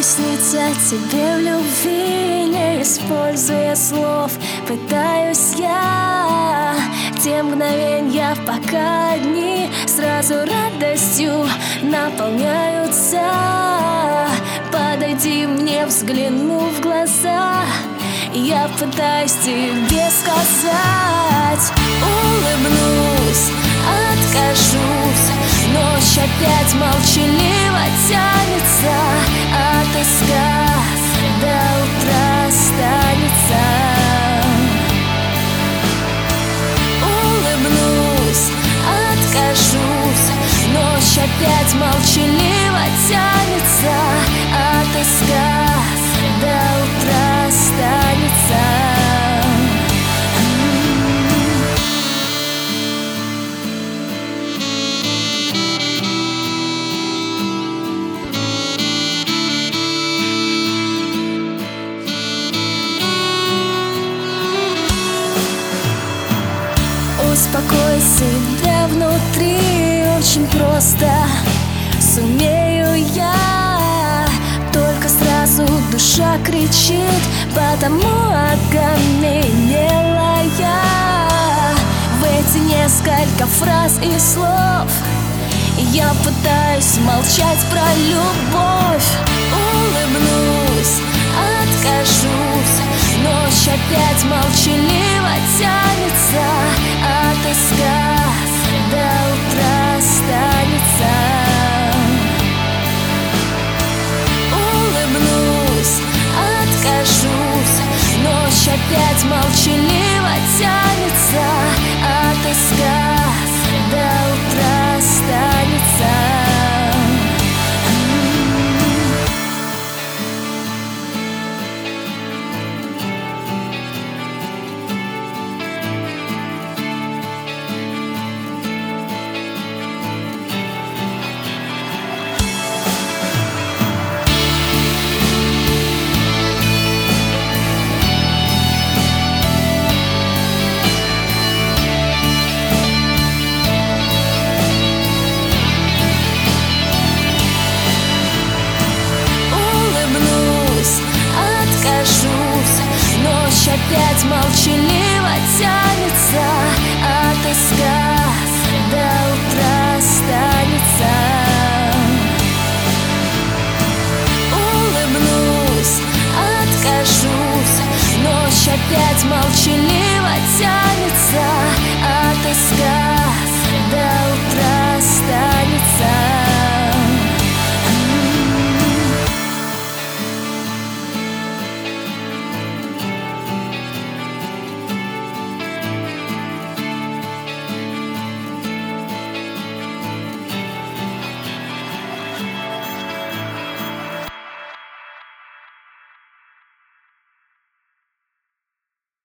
Объясниться тебе в любви, не используя слов, пытаюсь я. Те мгновенья, пока одни, сразу радостью наполняются. Подойди мне, взглянув в глаза, я пытаюсь тебе сказать. Улыбнусь, откажусь, ночь опять молчаливо тянется, отыскав до утра останется. Улыбнусь, откажусь, ночь опять молчаливо тянется, отыскав до утра останется. Успокой себя внутри, очень просто сумею я. Только сразу душа кричит, потому окаменела я. В эти несколько фраз и слов я пытаюсь молчать про любовь. Улыбнусь, откажусь, ночь опять молчаливо тянется, отыскав до утра останется. Улыбнусь, откажусь, ночь опять молчаливо тянется, отыскав до утра останется. Ночь опять молчаливо